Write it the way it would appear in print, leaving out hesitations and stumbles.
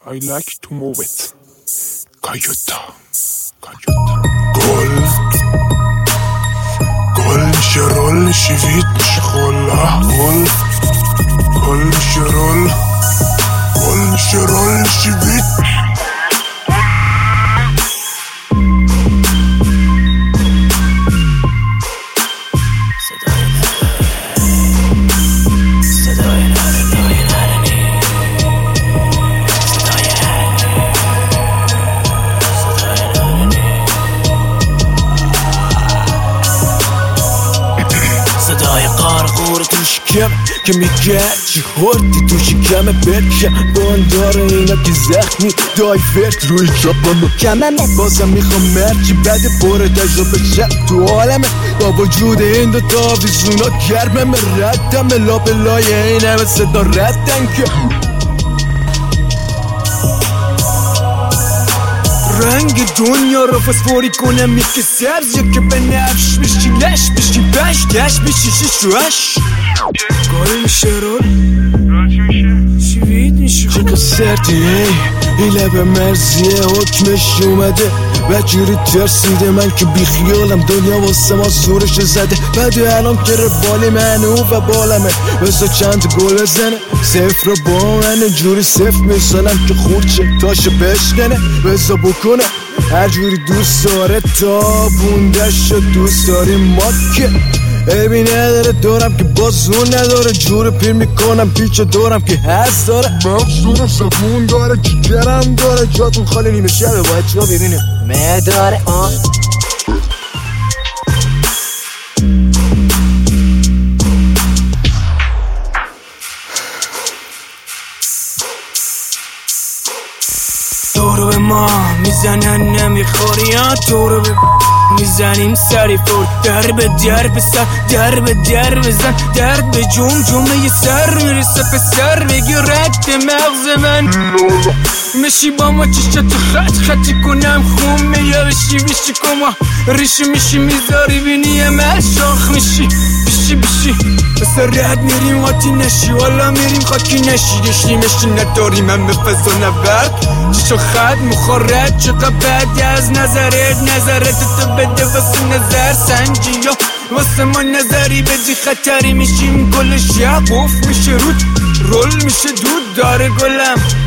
I like to move it. Kayuta. گل میشه رول میشه وید میشه خلا گل میشه رول میشه وید صدای قارقور تو شکم که میگه چی خوردی تو شکم برکم باندار اینا که زخمی دایورت روی چاپم کممه بازم میخوام مرچی بده پر تجربه شد تو عالمه با وجود این دوتا ویزونا گرمم ردم لابلای این همه صدا ردن که رنگ دنیا رو فسفوری کنم یکی سبز یکی به نفش بشی لش بشی بش کش بشی شش گل میشه رول شوید میشه چقدر سردی این لب مرزیه حکمش اومده و جوری ترسیده من که بیخیالم دنیا واسه ما زورش زده بده الان که ربالی من او و بالمه بسا چند گل بزنه صفر رو با من جوری صفر میسانم که خورچه تاشه بشکنه بسا بکنه هر جوری دوست داره تا بونده شد دوست داریم ما که ایبی نداره دارم که بازون نداره جور پیر میکنم پیچ دارم که هست داره مغز داره سبون داره جگرم داره جاتون خالی نیمه شبه باید چیکار ببینیم مداره دورو به ما میزنن نمیخوری ها دورو به میزنیم سری فور در به بسن در بزن درد به جمجمه سر میرسه به سر بگی رد مغز من میشی با ما چشت خطی کنم خون یا بشی کما ریشی میشی میذاری بینی من شاخ میشی بیشی مثل رد میریم واتی نشی والا میریم خاکی نشی گشتی نداری من به فضا نبرد چشو خد مخارد چقدر بد از نظرت تو بده واسه نظر سنجی یا واسه ما نظری بدی خطری میشیم کل شب قف میشه رود رول میشه دود داره گلم